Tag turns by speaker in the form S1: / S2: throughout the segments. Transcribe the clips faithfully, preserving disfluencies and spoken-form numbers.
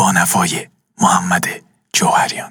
S1: با نوای محمد جوهریان.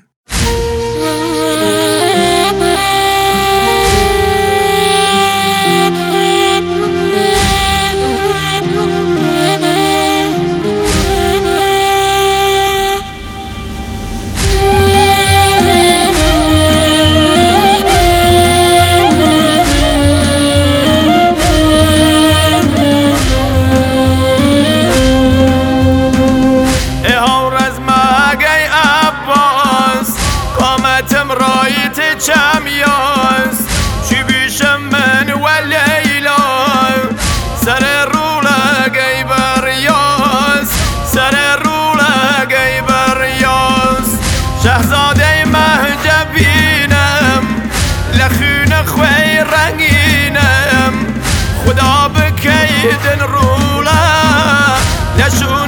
S2: چمیاس چی بیشم من و لیلا سر رولا گی بریاس سر رولا گی بریاس شهزاده مهجبینم لخون خوی رنگینم خدا بکیدن رولا لشون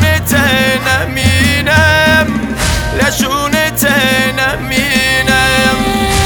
S2: تنمینم لشون تنمینم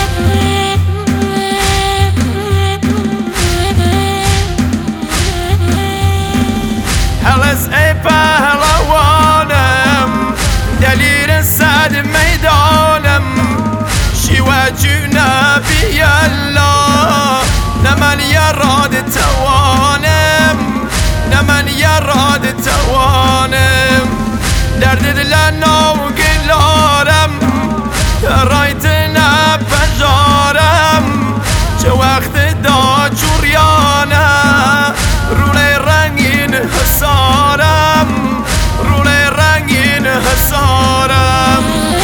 S2: هلس ای پهلوانم دلیر صد میدانم شیوه جنبی الله نه من یراد توانم نه من یراد توانم درد دل نوگلارم رایت نپجارم چه وقت دا چوریانه روله رنگین حسارم روله رنگین حسارم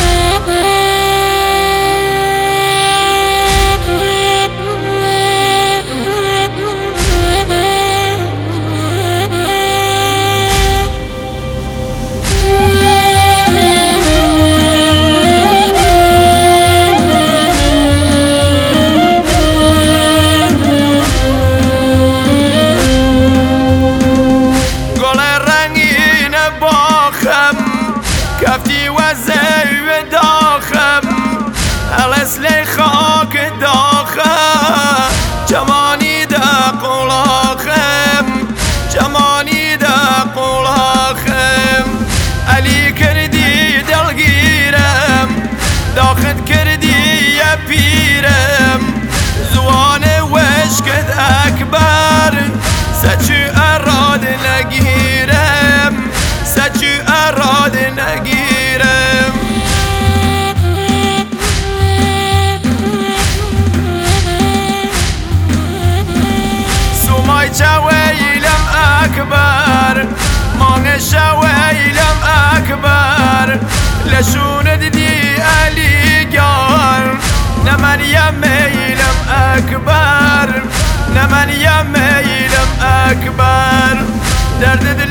S2: کفتی و زیو داخم هلس لی خاک داخم جمانی دا قلاخم جمانی دا قلاخم علی کردی دلگیرم داخت کردی یا پیرم زوان وشکت اکبر سچو اراد نگیرم سچو اراد نگیرم سومای چویلم اکبر مانگ شویلم اکبر لشون دیدی علی گار نمن یمیلم اکبر نمن یمیلم اکبر درد